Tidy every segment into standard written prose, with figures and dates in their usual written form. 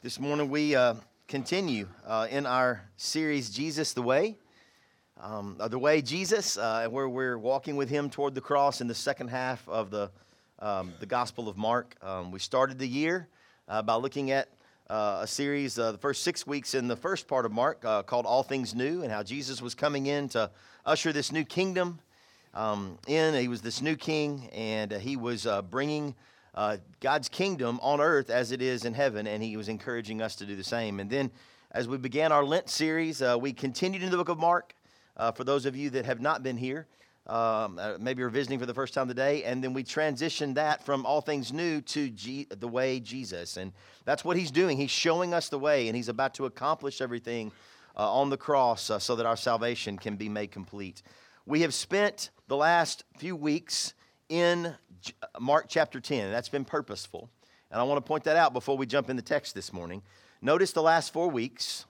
This morning we continue in our series, Jesus the Way. The Way Jesus, where we're walking with Him toward the cross in the second half of the Gospel of Mark. We started the year by looking at a series, the first 6 weeks in the first part of Mark called All Things New, and how Jesus was coming in to usher this new kingdom in. He was this new king, and He was bringing God's kingdom on earth as it is in heaven, and He was encouraging us to do the same. And then as we began our Lent series, we continued in the book of Mark. For those of you that have not been here, maybe you're visiting for the first time today, and then we transitioned that from All Things New to the Way Jesus. And that's what He's doing. He's showing us the way, and He's about to accomplish everything on the cross so that our salvation can be made complete. We have spent the last few weeks in Mark chapter 10. That's been purposeful. And I want to point that out before we jump in the text this morning. Notice the last 4 weeks,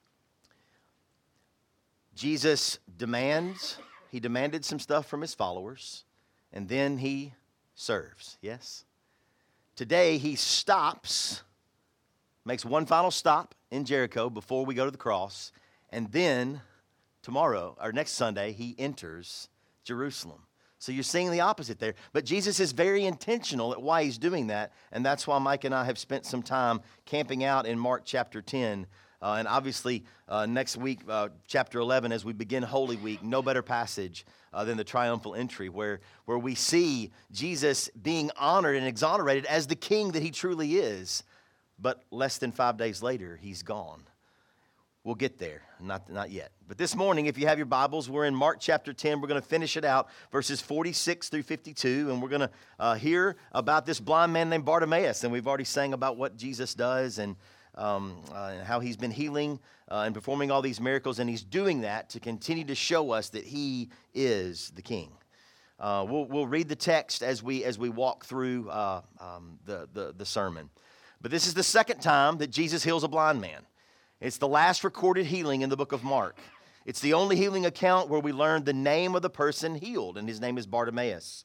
Jesus He demanded some stuff from His followers, and then He serves, yes? Today, He stops, makes one final stop in Jericho before we go to the cross, and then tomorrow, or next Sunday, He enters Jerusalem. So you're seeing the opposite there. But Jesus is very intentional at why He's doing that, and that's why Mike and I have spent some time camping out in Mark chapter 10. And obviously, next week, chapter 11, as we begin Holy Week, no better passage than the triumphal entry, where we see Jesus being honored and exonerated as the king that He truly is. But less than 5 days later, He's gone. We'll get there, not yet. But this morning, if you have your Bibles, we're in Mark chapter 10. We're going to finish it out, verses 46 through 52, and we're going to hear about this blind man named Bartimaeus. And we've already sang about what Jesus does and how He's been healing and performing all these miracles, and He's doing that to continue to show us that He is the King. We'll read the text as we walk through the sermon. But this is the second time that Jesus heals a blind man. It's the last recorded healing in the book of Mark. It's the only healing account where we learn the name of the person healed, and his name is Bartimaeus.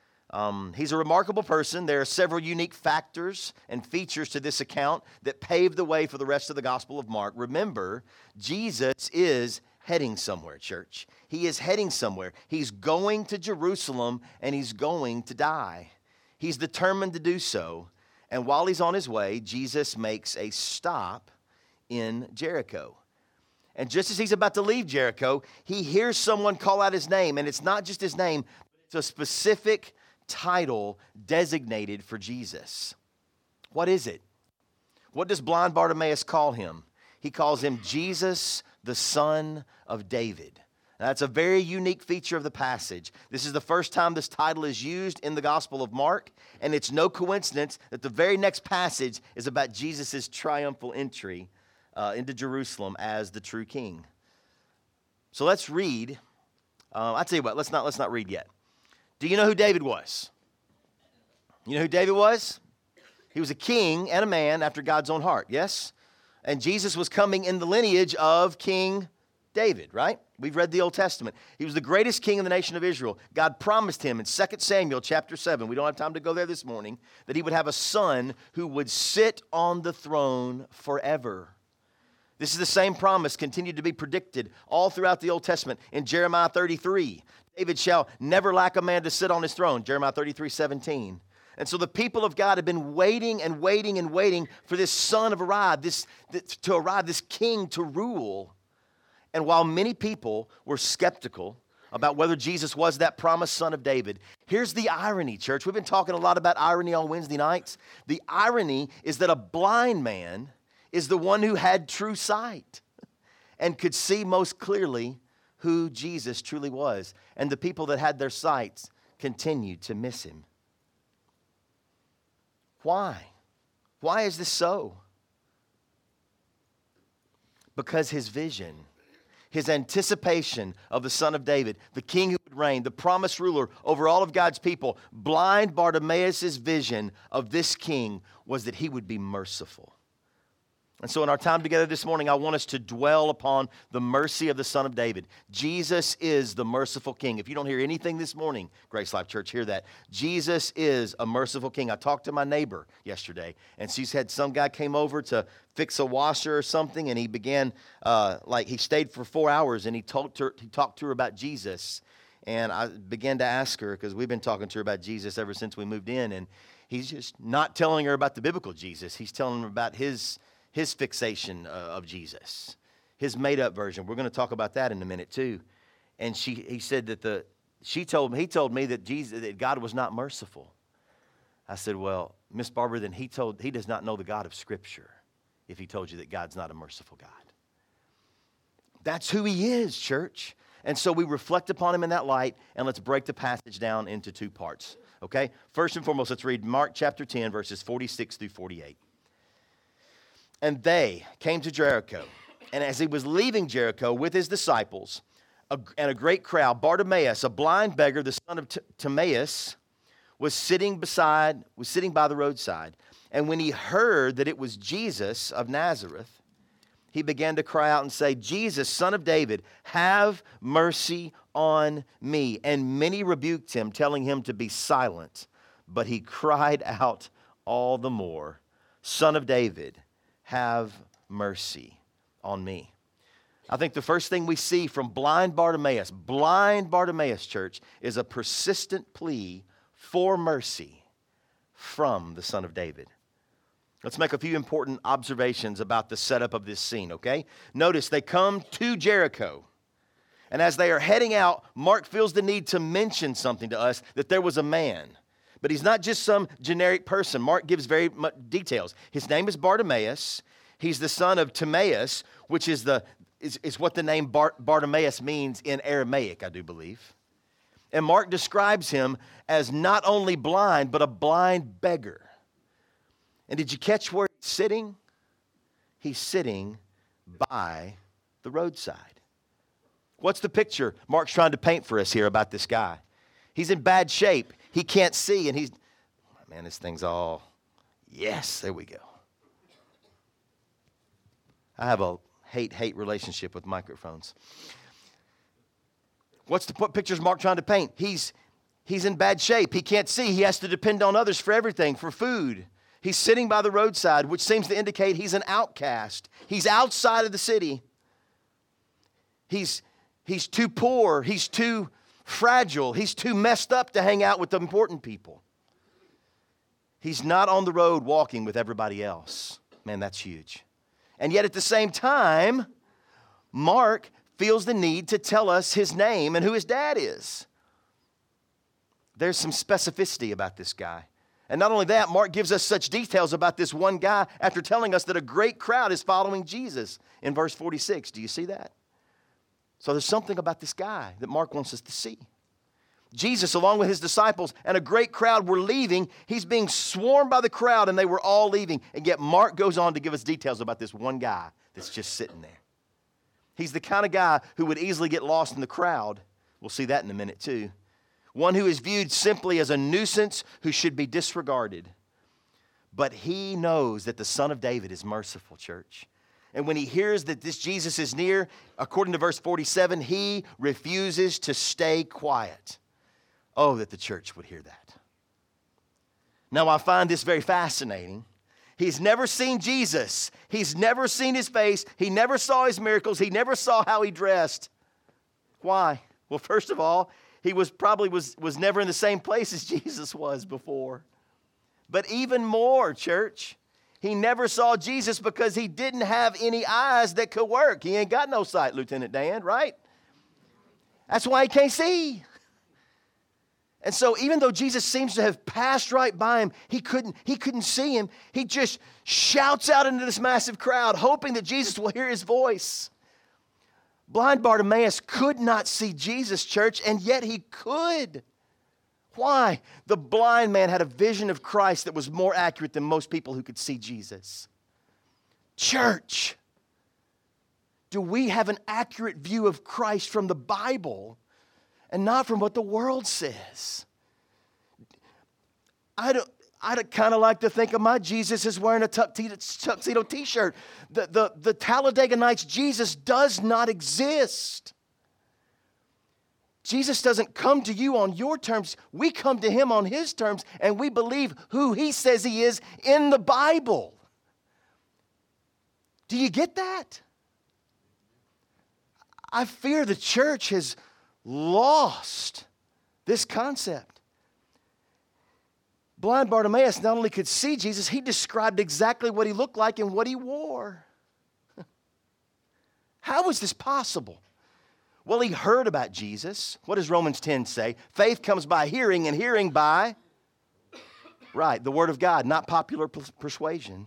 He's a remarkable person. There are several unique factors and features to this account that pave the way for the rest of the Gospel of Mark. Remember, Jesus is heading somewhere, church. He is heading somewhere. He's going to Jerusalem, and He's going to die. He's determined to do so. And while He's on His way, Jesus makes a stop in Jericho. And just as He's about to leave Jericho, He hears someone call out His name. And it's not just His name, but it's a specific title designated for Jesus. What is it? What does blind Bartimaeus call Him? He calls Him Jesus, the Son of David. Now, that's a very unique feature of the passage. This is the first time this title is used in the Gospel of Mark, and it's no coincidence that the very next passage is about Jesus' triumphal entry into Jerusalem as the true king. So let's read. I'll tell you what, let's not read yet. Do you know who David was? You know who David was? He was a king and a man after God's own heart, yes? And Jesus was coming in the lineage of King David, right? We've read the Old Testament. He was the greatest king in the nation of Israel. God promised him in 2 Samuel chapter 7, we don't have time to go there this morning, that he would have a son who would sit on the throne forever. This is the same promise continued to be predicted all throughout the Old Testament. In Jeremiah 33, David shall never lack a man to sit on his throne, Jeremiah 33:17. And so the people of God have been waiting and waiting and waiting for this son to arrive, this king to rule. And while many people were skeptical about whether Jesus was that promised son of David, here's the irony, church. We've been talking a lot about irony on Wednesday nights. The irony is that a blind man is the one who had true sight and could see most clearly who Jesus truly was. And the people that had their sights continued to miss Him. Why? Why is this so? Because His vision, His anticipation of the Son of David, the King who would reign, the promised ruler over all of God's people, blind Bartimaeus' vision of this King was that He would be merciful. And so in our time together this morning, I want us to dwell upon the mercy of the Son of David. Jesus is the merciful King. If you don't hear anything this morning, Grace Life Church, hear that. Jesus is a merciful King. I talked to my neighbor yesterday, and she said some guy came over to fix a washer or something, and he began, he stayed for 4 hours, and he talked to her about Jesus. And I began to ask her, because we've been talking to her about Jesus ever since we moved in, and he's just not telling her about the biblical Jesus. He's telling her about his fixation of Jesus, his made-up version. We're going to talk about that in a minute too. And he said that he told me that God was not merciful. I said, well, Miss Barbara, then he does not know the God of Scripture if he told you that God's not a merciful God. That's who he is, church. And so we reflect upon him in that light, and let's break the passage down into two parts. Okay? First and foremost, let's read Mark chapter 10, verses 46 through 48. And they came to Jericho. And as he was leaving Jericho with his disciples and a great crowd, Bartimaeus, a blind beggar, the son of Timaeus, was sitting by the roadside. And when he heard that it was Jesus of Nazareth, he began to cry out and say, Jesus, Son of David, have mercy on me. And many rebuked him, telling him to be silent. But he cried out all the more, Son of David, have mercy on me. I think the first thing we see from blind Bartimaeus, church, is a persistent plea for mercy from the Son of David. Let's make a few important observations about the setup of this scene, okay? Notice they come to Jericho. And as they are heading out, Mark feels the need to mention something to us, that there was a man. But he's not just some generic person. Mark gives very much details. His name is Bartimaeus. He's the son of Timaeus, which is what the name Bartimaeus means in Aramaic, I do believe. And Mark describes him as not only blind, but a blind beggar. And did you catch where he's sitting? He's sitting by the roadside. What's the picture Mark's trying to paint for us here about this guy? He's in bad shape. He can't see, and this thing's all, yes, there we go. I have a hate relationship with microphones. What picture's Mark trying to paint? He's in bad shape. He can't see. He has to depend on others for everything, for food. He's sitting by the roadside, which seems to indicate he's an outcast. He's outside of the city. He's too poor. He's too fragile. He's too messed up to hang out with the important people. He's not on the road walking with everybody else. Man, that's huge. And yet at the same time, Mark feels the need to tell us his name and who his dad is. There's some specificity about this guy. And not only that, Mark gives us such details about this one guy after telling us that a great crowd is following Jesus in verse 46. Do you see that? So there's something about this guy that Mark wants us to see. Jesus, along with his disciples and a great crowd, were leaving. He's being swarmed by the crowd, and they were all leaving. And yet Mark goes on to give us details about this one guy that's just sitting there. He's the kind of guy who would easily get lost in the crowd. We'll see that in a minute too. One who is viewed simply as a nuisance who should be disregarded. But he knows that the Son of David is merciful, church. And when he hears that this Jesus is near, according to verse 47, he refuses to stay quiet. Oh, that the church would hear that. Now, I find this very fascinating. He's never seen Jesus. He's never seen his face. He never saw his miracles. He never saw how he dressed. Why? Well, first of all, he was never in the same place as Jesus was before. But even more, church, he never saw Jesus because he didn't have any eyes that could work. He ain't got no sight, Lieutenant Dan, right? That's why he can't see. And so even though Jesus seems to have passed right by him, he couldn't see him. He just shouts out into this massive crowd, hoping that Jesus will hear his voice. Blind Bartimaeus could not see Jesus, church, and yet he could. Why? The blind man had a vision of Christ that was more accurate than most people who could see Jesus. Church, do we have an accurate view of Christ from the Bible and not from what the world says? I'd kind of like to think of my Jesus as wearing a tuxedo t-shirt. The Talladega Nights Jesus does not exist. Jesus doesn't come to you on your terms. We come to him on his terms, and we believe who he says he is in the Bible. Do you get that? I fear the church has lost this concept. Blind Bartimaeus not only could see Jesus, he described exactly what he looked like and what he wore. How was this possible? Well, he heard about Jesus. What does Romans 10 say? Faith comes by hearing, and hearing by, right, the Word of God, not popular persuasion.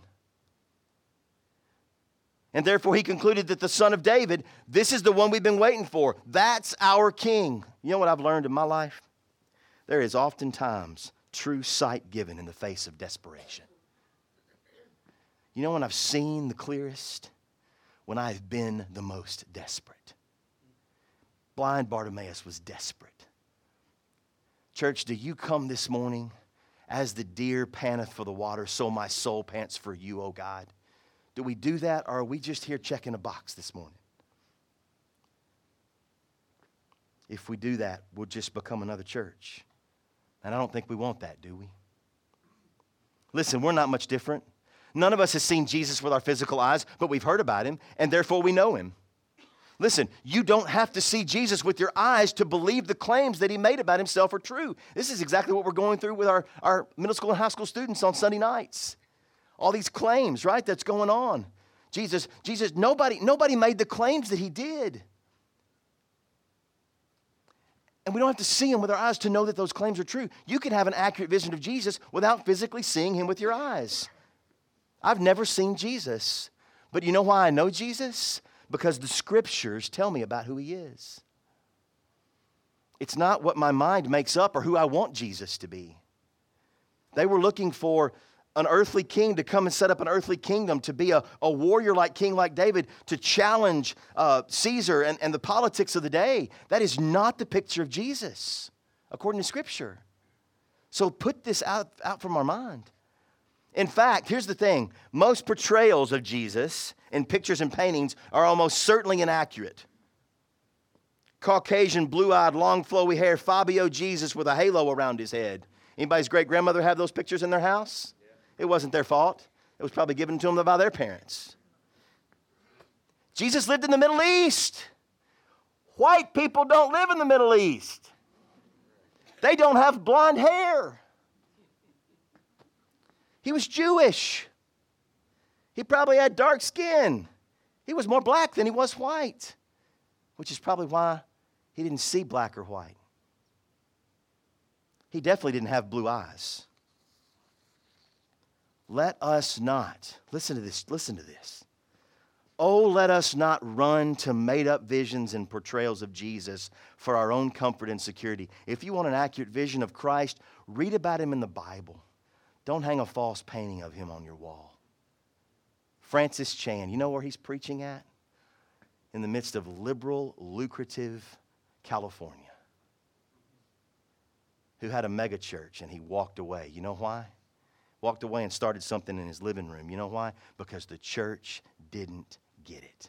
And therefore he concluded that the Son of David, this is the one we've been waiting for. That's our King. You know what I've learned in my life? There is oftentimes true sight given in the face of desperation. You know when I've seen the clearest? When I've been the most desperate. Blind Bartimaeus was desperate. Church, do you come this morning as the deer panteth for the water, so my soul pants for you, O God? Do we do that, or are we just here checking a box this morning? If we do that, we'll just become another church. And I don't think we want that, do we? Listen, we're not much different. None of us has seen Jesus with our physical eyes, but we've heard about him, and therefore we know him. Listen, you don't have to see Jesus with your eyes to believe the claims that he made about himself are true. This is exactly what we're going through with our middle school and high school students on Sunday nights. All these claims, right, that's going on. Jesus, nobody made the claims that he did. And we don't have to see him with our eyes to know that those claims are true. You can have an accurate vision of Jesus without physically seeing him with your eyes. I've never seen Jesus. But you know why I know Jesus? Because the scriptures tell me about who he is. It's not what my mind makes up or who I want Jesus to be. They were looking for an earthly king to come and set up an earthly kingdom, to be a warrior like king like David, to challenge Caesar and the politics of the day. That is not the picture of Jesus, according to Scripture. So put this out from our mind. In fact, here's the thing. Most portrayals of Jesus in pictures and paintings are almost certainly inaccurate. Caucasian, blue-eyed, long, flowy hair, Fabio Jesus with a halo around his head. Anybody's great-grandmother have those pictures in their house? It wasn't their fault. It was probably given to them by their parents. Jesus lived in the Middle East. White people don't live in the Middle East. They don't have blonde hair. He was Jewish. He probably had dark skin. He was more black than he was white, which is probably why he didn't see black or white. He definitely didn't have blue eyes. Let us not, listen to this. Oh, let us not run to made-up visions and portrayals of Jesus for our own comfort and security. If you want an accurate vision of Christ, read about him in the Bible. Don't hang a false painting of him on your wall. Francis Chan, you know where he's preaching at? In the midst of liberal, lucrative California. Who had a mega church and he walked away. You know why? Walked away and started something in his living room. You know why? Because the church didn't get it.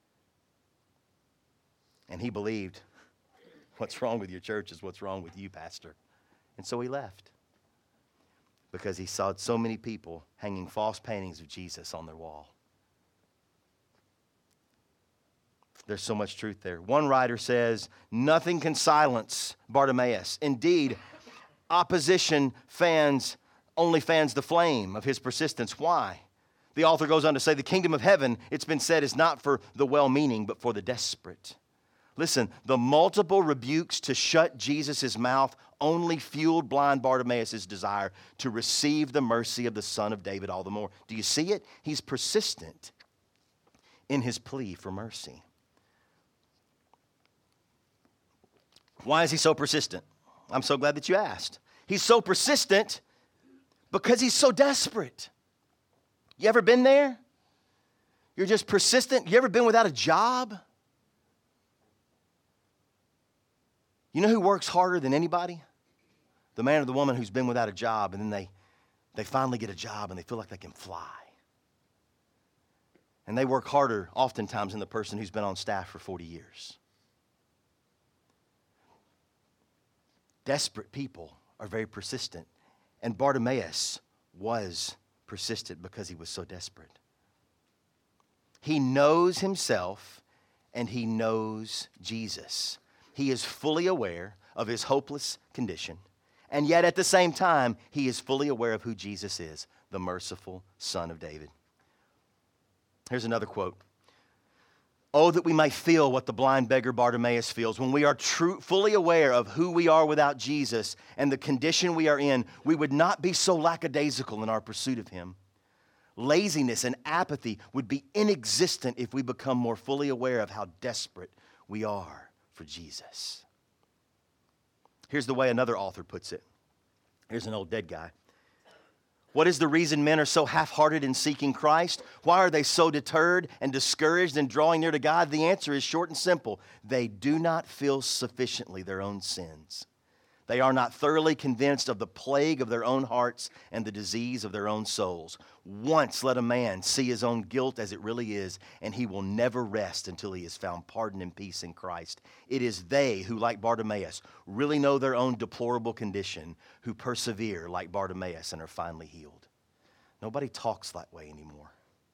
And he believed, what's wrong with your church is what's wrong with you, pastor. And so he left. Because he saw so many people hanging false paintings of Jesus on their wall. There's so much truth there. One writer says, nothing can silence Bartimaeus. Indeed, opposition only fans the flame of his persistence. Why? The author goes on to say, the kingdom of heaven, it's been said, is not for the well-meaning, but for the desperate. Listen, the multiple rebukes to shut Jesus' mouth only fueled blind Bartimaeus' desire to receive the mercy of the Son of David all the more. Do you see it? He's persistent in his plea for mercy. Why is he so persistent? I'm so glad that you asked. He's so persistent because he's so desperate. You ever been there? You're just persistent. You ever been without a job? You know who works harder than anybody? The man or the woman who's been without a job, and then they finally get a job and they feel like they can fly. And they work harder oftentimes than the person who's been on staff for 40 years. Desperate people are very persistent. And Bartimaeus was persistent because he was so desperate. He knows himself and he knows Jesus. He is fully aware of his hopeless condition. And yet at the same time, he is fully aware of who Jesus is, the merciful Son of David. Here's another quote. Oh, that we might feel what the blind beggar Bartimaeus feels. When we are fully aware of who we are without Jesus and the condition we are in, we would not be so lackadaisical in our pursuit of him. Laziness and apathy would be inexistent if we become more fully aware of how desperate we are for Jesus. Here's the way another author puts it. Here's an old dead guy. What is the reason men are so half-hearted in seeking Christ? Why are they so deterred and discouraged in drawing near to God? The answer is short and simple. They do not feel sufficiently their own sins. They are not thoroughly convinced of the plague of their own hearts and the disease of their own souls. Once let a man see his own guilt as it really is, and he will never rest until he has found pardon and peace in Christ. It is they who, like Bartimaeus, really know their own deplorable condition, who persevere like Bartimaeus and are finally healed. Nobody talks that way anymore.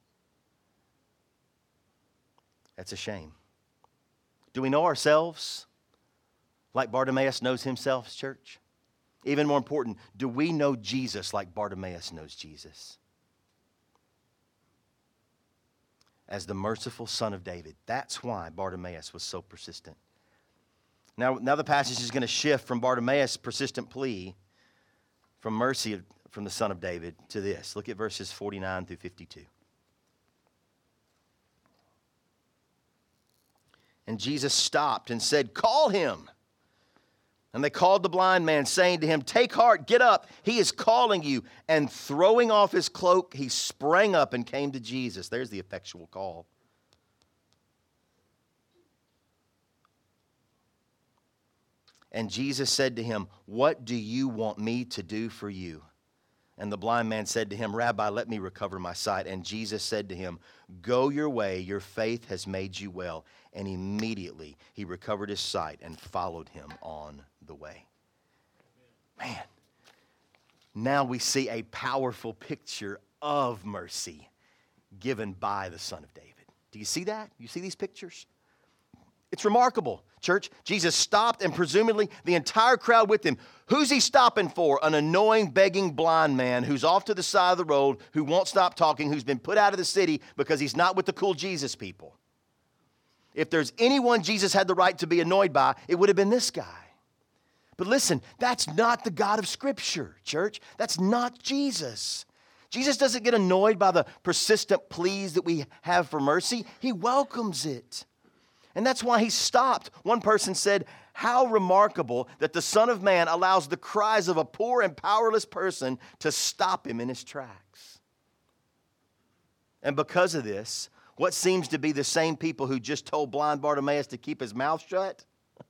That's a shame. Do we know ourselves like Bartimaeus knows himself, church? Even more important, do we know Jesus like Bartimaeus knows Jesus? As the merciful Son of David. That's why Bartimaeus was so persistent. Now the passage is going to shift from Bartimaeus' persistent plea from mercy from the Son of David to this. Look at verses 49 through 52. And Jesus stopped and said, "Call him." And they called the blind man, saying to him, "Take heart, get up, he is calling you." And throwing off his cloak, he sprang up and came to Jesus. There's the effectual call. And Jesus said to him, "What do you want me to do for you?" And the blind man said to him, "Rabbi, let me recover my sight." And Jesus said to him, "Go your way, your faith has made you well." And immediately he recovered his sight and followed him on the way. Man, now we see a powerful picture of mercy given by the Son of David. Do you see that? You see these pictures? It's remarkable, church. Jesus stopped and presumably the entire crowd with him. Who's he stopping for? An annoying, begging blind man who's off to the side of the road, who won't stop talking, who's been put out of the city because he's not with the cool Jesus people. If there's anyone Jesus had the right to be annoyed by, it would have been this guy. But listen, that's not the God of Scripture, church. That's not Jesus. Jesus doesn't get annoyed by the persistent pleas that we have for mercy. He welcomes it. And that's why he stopped. One person said, "How remarkable that the Son of Man allows the cries of a poor and powerless person to stop him in his tracks." And because of this, what seems to be the same people who just told blind Bartimaeus to keep his mouth shut,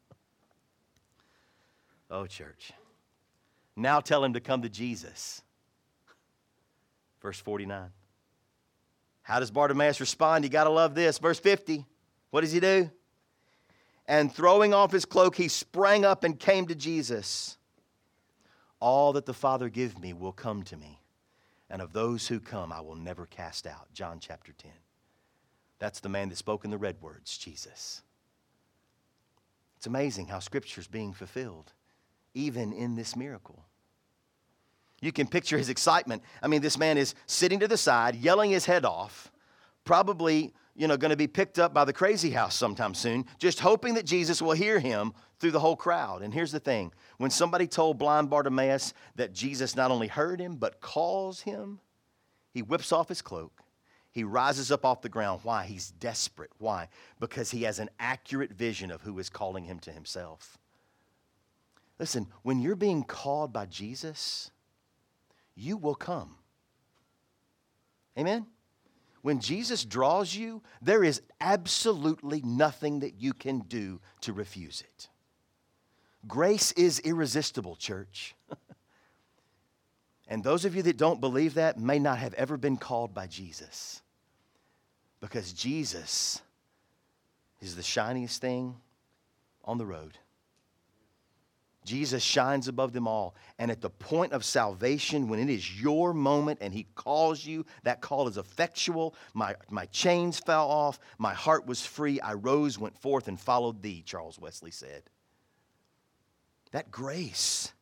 oh, church, now tell him to come to Jesus. Verse 49. How does Bartimaeus respond? You got to love this. Verse 50. What does he do? And throwing off his cloak, he sprang up and came to Jesus. All that the Father give me will come to me, and of those who come I will never cast out. John chapter 10. That's the man that spoke in the red words, Jesus. It's amazing how Scripture is being fulfilled, even in this miracle. You can picture his excitement. I mean, this man is sitting to the side, yelling his head off, probably going to be picked up by the crazy house sometime soon, just hoping that Jesus will hear him through the whole crowd. And here's the thing. When somebody told blind Bartimaeus that Jesus not only heard him, but calls him, he whips off his cloak. He rises up off the ground. Why? He's desperate. Why? Because he has an accurate vision of who is calling him to himself. Listen, when you're being called by Jesus, you will come. Amen? When Jesus draws you, there is absolutely nothing that you can do to refuse it. Grace is irresistible, church. And those of you that don't believe that may not have ever been called by Jesus. Because Jesus is the shiniest thing on the road. Jesus shines above them all. And at the point of salvation, when it is your moment and he calls you, that call is effectual. My chains fell off. My heart was free. I rose, went forth, and followed thee, Charles Wesley said. That grace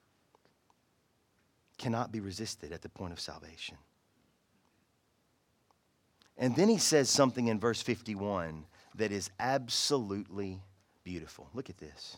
cannot be resisted at the point of salvation. And then he says something in verse 51 that is absolutely beautiful. Look at this.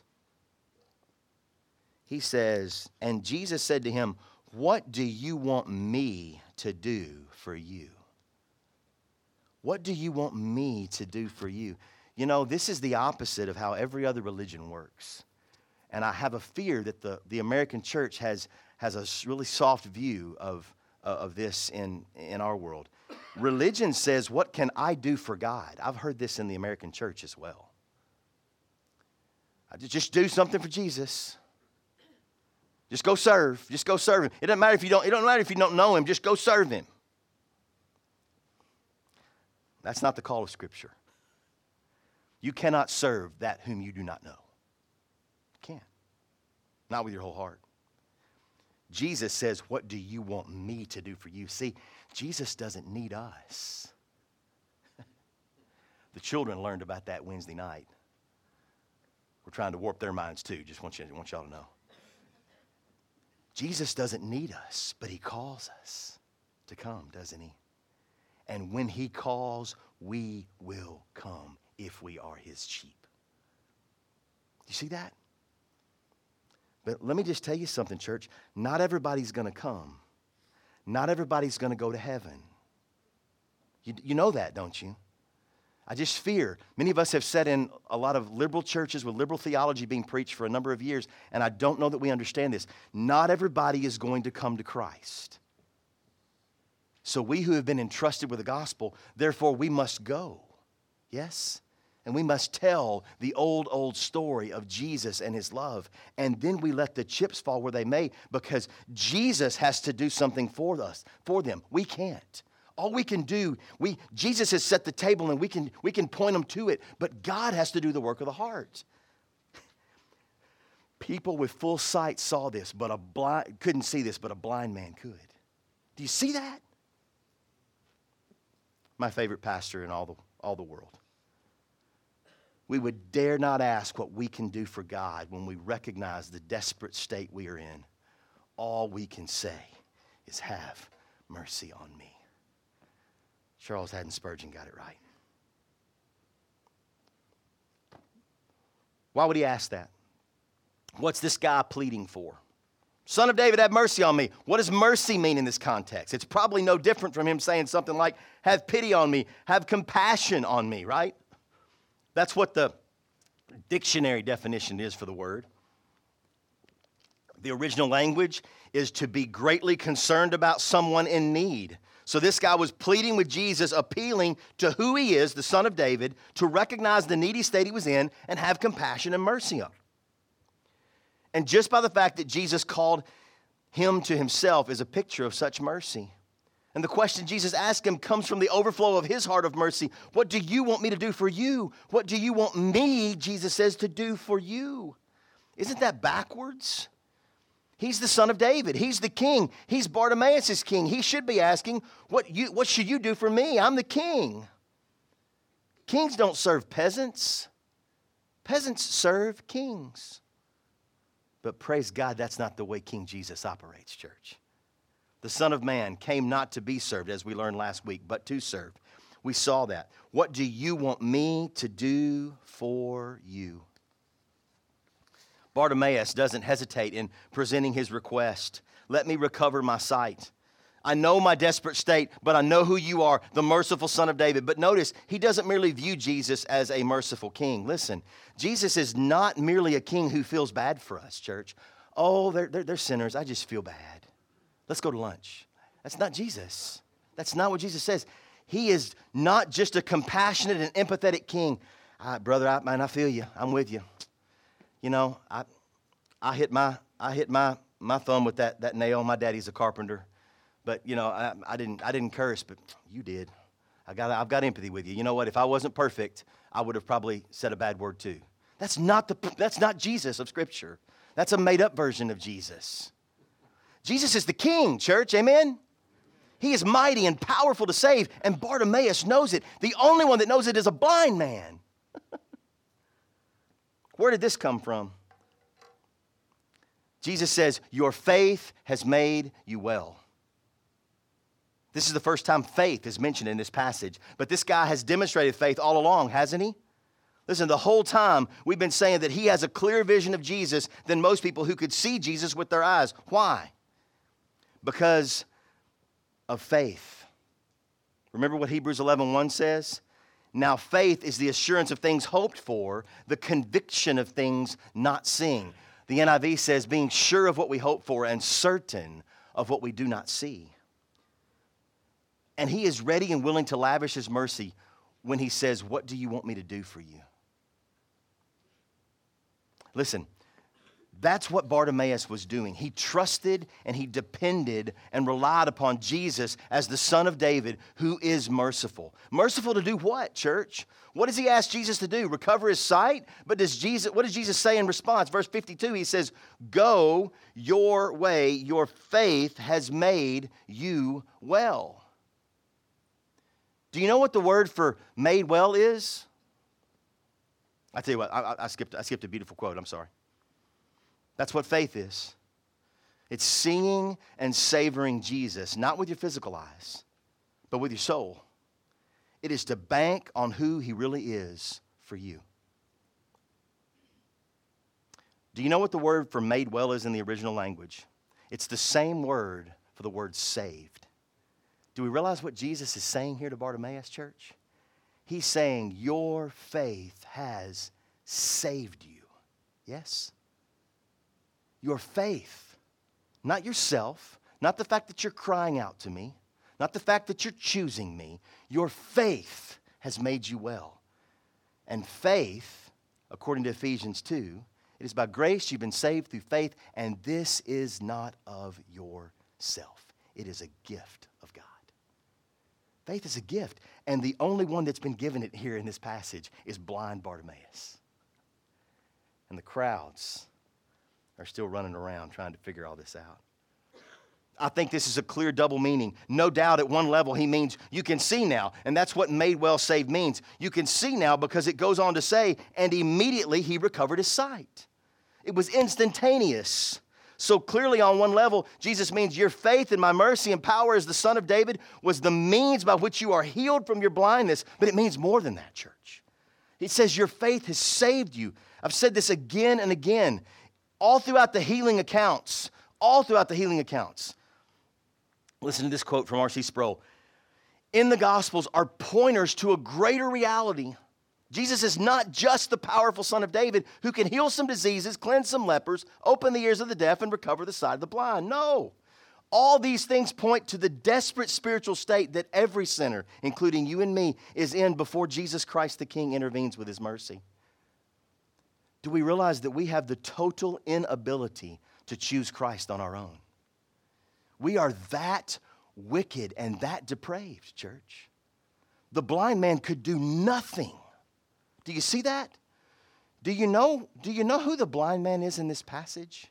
He says, and Jesus said to him, what do you want me to do for you? What do you want me to do for you? You know, this is the opposite of how every other religion works. And I have a fear that the American church has a really soft view of this in our world. Religion says, what can I do for God? I've heard this in the American church as well. I just do something for Jesus. Just go serve. Just go serve him. It doesn't matter if you don't know him. Just go serve him. That's not the call of Scripture. You cannot serve that whom you do not know. You can't. Not with your whole heart. Jesus says, what do you want me to do for you? See, Jesus doesn't need us. The children learned about that Wednesday night. We're trying to warp their minds too. Just want y'all to know. Jesus doesn't need us, but he calls us to come, doesn't he? And when he calls, we will come if we are his sheep. You see that? But let me just tell you something, church. Not everybody's going to come. Not everybody's going to go to heaven. You know that, don't you? I just fear. Many of us have sat in a lot of liberal churches with liberal theology being preached for a number of years, and I don't know that we understand this. Not everybody is going to come to Christ. So we who have been entrusted with the gospel, therefore we must go. Yes? And we must tell the old story of Jesus and his love. And then we let the chips fall where they may, because Jesus has to do something for us, for them. We can't. All we can do, Jesus has set the table and we can point them to it, but God has to do the work of the heart. People with full sight saw this, but couldn't see this, but a blind man could. Do you see that? My favorite pastor in all the world. We would dare not ask what we can do for God when we recognize the desperate state we are in. All we can say is, have mercy on me. Charles Haddon Spurgeon got it right. Why would he ask that? What's this guy pleading for? Son of David, have mercy on me. What does mercy mean in this context? It's probably no different from him saying something like, have pity on me, have compassion on me, right? That's what the dictionary definition is for the word. The original language is to be greatly concerned about someone in need. So this guy was pleading with Jesus, appealing to who he is, the Son of David, to recognize the needy state he was in and have compassion and mercy on him. And just by the fact that Jesus called him to himself is a picture of such mercy. And the question Jesus asked him comes from the overflow of his heart of mercy. What do you want me to do for you? What do you want me, Jesus says, to do for you? Isn't that backwards? He's the Son of David. He's the king. He's Bartimaeus' king. He should be asking, what should you do for me? I'm the king. Kings don't serve peasants. Peasants serve kings. But praise God, that's not the way King Jesus operates, church. The Son of Man came not to be served, as we learned last week, but to serve. We saw that. What do you want me to do for you? Bartimaeus doesn't hesitate in presenting his request. Let me recover my sight. I know my desperate state, but I know who you are, the merciful Son of David. But notice, he doesn't merely view Jesus as a merciful king. Listen, Jesus is not merely a king who feels bad for us, church. Oh, they're sinners. I just feel bad. Let's go to lunch. That's not Jesus. That's not what Jesus says. He is not just a compassionate and empathetic king. Brother, I feel you. I'm with you. You know, I hit my my thumb with that nail. My daddy's a carpenter. But, I didn't curse, but you did. I've got empathy with you. You know what? If I wasn't perfect, I would have probably said a bad word too. That's not Jesus of Scripture. That's a made-up version of Jesus. Jesus is the King, church. Amen? He is mighty and powerful to save, and Bartimaeus knows it. The only one that knows it is a blind man. Where did this come from? Jesus says, your faith has made you well. This is the first time faith is mentioned in this passage. But this guy has demonstrated faith all along, hasn't he? Listen, the whole time we've been saying that he has a clearer vision of Jesus than most people who could see Jesus with their eyes. Why? Because of faith. Remember what Hebrews 11:1 says? Now faith is the assurance of things hoped for, the conviction of things not seen. The NIV says being sure of what we hope for and certain of what we do not see. And he is ready and willing to lavish his mercy when he says, what do you want me to do for you? Listen, that's what Bartimaeus was doing. He trusted and he depended and relied upon Jesus as the Son of David, who is merciful. Merciful to do what, church? What does he ask Jesus to do? Recover his sight? But what does Jesus say in response? Verse 52, he says, go your way, your faith has made you well. Do you know what the word for made well is? I tell you what, I skipped a beautiful quote. I'm sorry. That's what faith is. It's seeing and savoring Jesus, not with your physical eyes, but with your soul. It is to bank on who he really is for you. Do you know what the word for made well is in the original language? It's the same word for the word saved. Do we realize what Jesus is saying here to Bartimaeus, church? He's saying, your faith has saved you. Yes? Your faith, not yourself, not the fact that you're crying out to me, not the fact that you're choosing me. Your faith has made you well. And faith, according to Ephesians 2, it is by grace you've been saved through faith, and this is not of yourself. It is a gift of God. Faith is a gift, and the only one that's been given it here in this passage is blind Bartimaeus. And the crowds are still running around trying to figure all this out. I think this is a clear double meaning. No doubt at one level he means you can see now, and that's what made well saved means. You can see now because it goes on to say, and immediately he recovered his sight. It was instantaneous. So clearly on one level, Jesus means your faith in my mercy and power as the Son of David was the means by which you are healed from your blindness. But it means more than that, church. It says your faith has saved you. I've said this again and again. All throughout the healing accounts. Listen to this quote from R.C. Sproul. In the Gospels are pointers to a greater reality. Jesus is not just the powerful Son of David who can heal some diseases, cleanse some lepers, open the ears of the deaf, and recover the sight of the blind. No. All these things point to the desperate spiritual state that every sinner, including you and me, is in before Jesus Christ the King intervenes with his mercy. Do we realize that we have the total inability to choose Christ on our own? We are that wicked and that depraved, church. The blind man could do nothing. Do you see that? Do you know who the blind man is in this passage?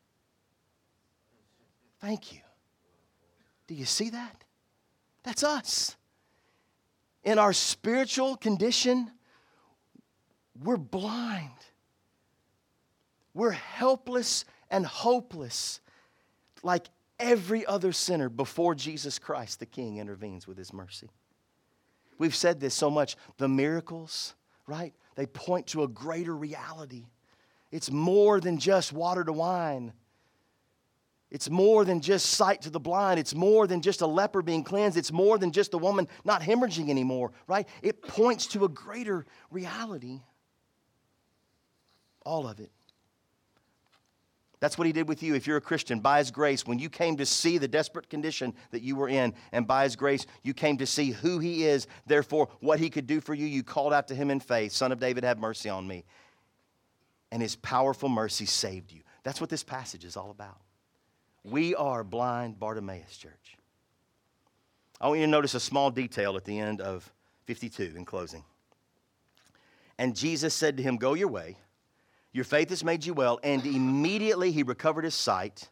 Thank you. Do you see that? That's us. In our spiritual condition, we're blind. We're helpless and hopeless like every other sinner before Jesus Christ, the King, intervenes with his mercy. We've said this so much. The miracles, right? They point to a greater reality. It's more than just water to wine. It's more than just sight to the blind. It's more than just a leper being cleansed. It's more than just a woman not hemorrhaging anymore, right? It points to a greater reality. All of it. That's what he did with you if you're a Christian. By his grace, when you came to see the desperate condition that you were in, and by his grace, you came to see who he is, therefore, what he could do for you, you called out to him in faith, Son of David, have mercy on me. And his powerful mercy saved you. That's what this passage is all about. We are blind Bartimaeus, church. I want you to notice a small detail at the end of 52 in closing. And Jesus said to him, go your way. Your faith has made you well. And immediately he recovered his sight.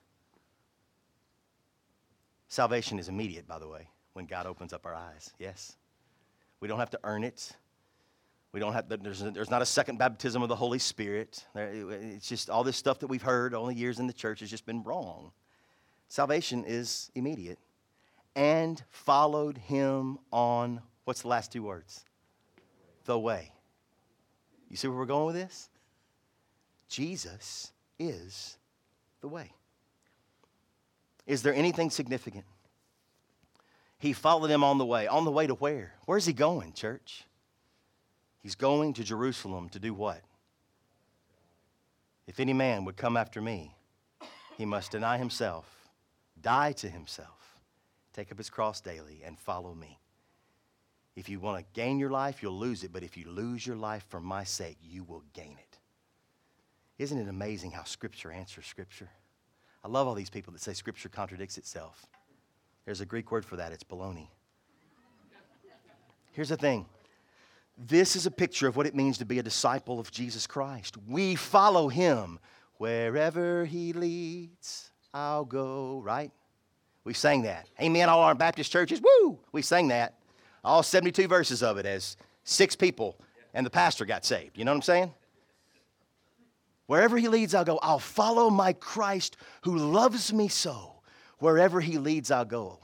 Salvation is immediate, by the way, when God opens up our eyes. Yes. We don't have to earn it. We don't have. There's not a second baptism of the Holy Spirit. It's just all this stuff that we've heard all the years in the church has just been wrong. Salvation is immediate. And followed him on, what's the last two words? The way. You see where we're going with this? Jesus is the way. Is there anything significant? He followed him on the way. On the way to where? Where's he going, church? He's going to Jerusalem to do what? If any man would come after me, he must deny himself, die to himself, take up his cross daily, and follow me. If you want to gain your life, you'll lose it. But if you lose your life for my sake, you will gain it. Isn't it amazing how Scripture answers Scripture? I love all these people that say Scripture contradicts itself. There's a Greek word for that. It's baloney. Here's the thing. This is a picture of what it means to be a disciple of Jesus Christ. We follow him. Wherever he leads, I'll go, right? We sang that. Amen, all our Baptist churches. Woo! We sang that. All 72 verses of it as 6 people and the pastor got saved. You know what I'm saying? Wherever he leads, I'll go. I'll follow my Christ who loves me so. Wherever he leads, I'll go.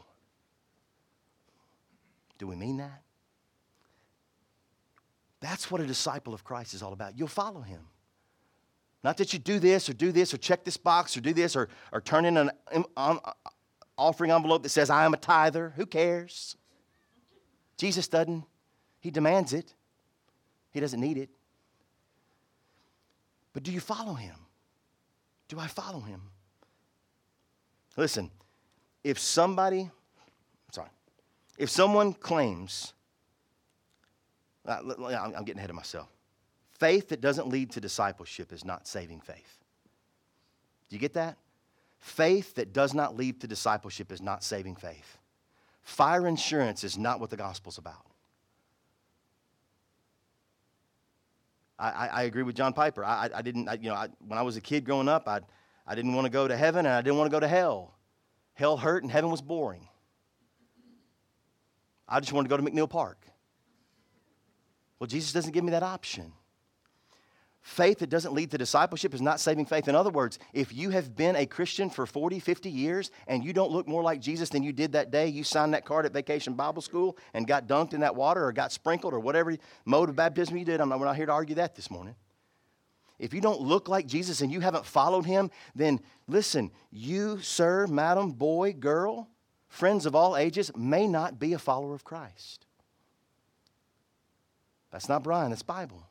Do we mean that? That's what a disciple of Christ is all about. You'll follow him. Not that you do this or check this box or do this or turn in an offering envelope that says, I am a tither. Who cares? Jesus doesn't. He demands it. He doesn't need it. But do you follow him? Do I follow him? Listen, if someone claims, I'm getting ahead of myself. Faith that doesn't lead to discipleship is not saving faith. Do you get that? Faith that does not lead to discipleship is not saving faith. Fire insurance is not what the gospel's about. I agree with John Piper. When I was a kid growing up, I didn't want to go to heaven and I didn't want to go to hell. Hell hurt and heaven was boring. I just wanted to go to McNeil Park. Well, Jesus doesn't give me that option. Faith that doesn't lead to discipleship is not saving faith. In other words, if you have been a Christian for 40, 50 years and you don't look more like Jesus than you did that day you signed that card at Vacation Bible School and got dunked in that water or got sprinkled or whatever mode of baptism you did, we're not here to argue that this morning. If you don't look like Jesus and you haven't followed him, then listen, you, sir, madam, boy, girl, friends of all ages, may not be a follower of Christ. That's not Brian, that's Bible.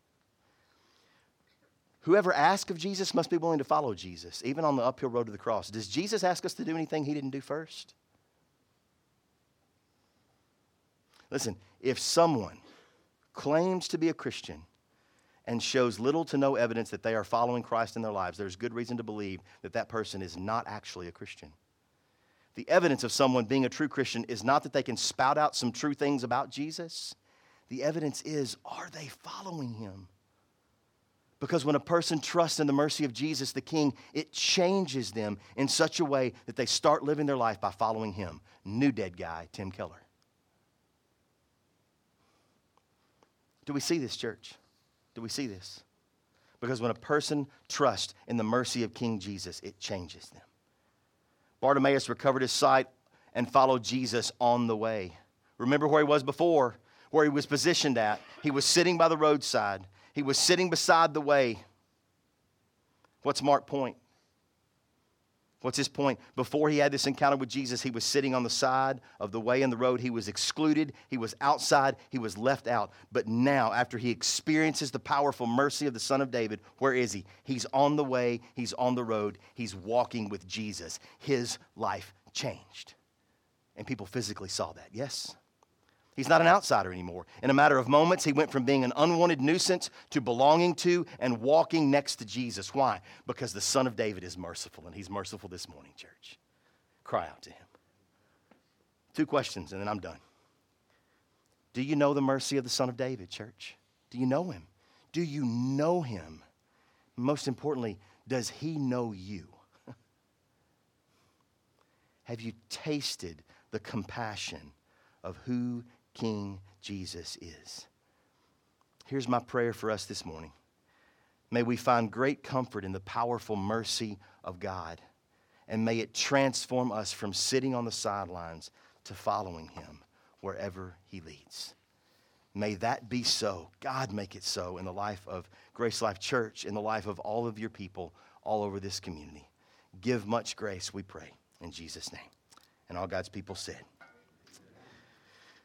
Whoever asks of Jesus must be willing to follow Jesus, even on the uphill road to the cross. Does Jesus ask us to do anything he didn't do first? Listen, if someone claims to be a Christian and shows little to no evidence that they are following Christ in their lives, there's good reason to believe that that person is not actually a Christian. The evidence of someone being a true Christian is not that they can spout out some true things about Jesus. The evidence is, are they following him? Because when a person trusts in the mercy of Jesus the King, it changes them in such a way that they start living their life by following him. New dead guy, Tim Keller. Do we see this, church? Do we see this? Because when a person trusts in the mercy of King Jesus, it changes them. Bartimaeus recovered his sight and followed Jesus on the way. Remember where he was before, where he was positioned at. He was sitting by the roadside. He was sitting beside the way. What's Mark's point? What's his point? Before he had this encounter with Jesus, he was sitting on the side of the way in the road. He was excluded. He was outside. He was left out. But now, after he experiences the powerful mercy of the Son of David, where is he? He's on the way. He's on the road. He's walking with Jesus. His life changed. And people physically saw that, yes? He's not an outsider anymore. In a matter of moments, he went from being an unwanted nuisance to belonging to and walking next to Jesus. Why? Because the Son of David is merciful, and he's merciful this morning, church. Cry out to him. 2 questions, and then I'm done. Do you know the mercy of the Son of David, church? Do you know him? Do you know him? Most importantly, does he know you? Have you tasted the compassion of who King Jesus is? Here's my prayer for us this morning. May we find great comfort in the powerful mercy of God, and may it transform us from sitting on the sidelines to following him wherever he leads. May that be so. God, make it so in the life of Grace Life Church, in the life of all of your people all over this community. Give much grace, we pray, in Jesus' name. And all God's people said,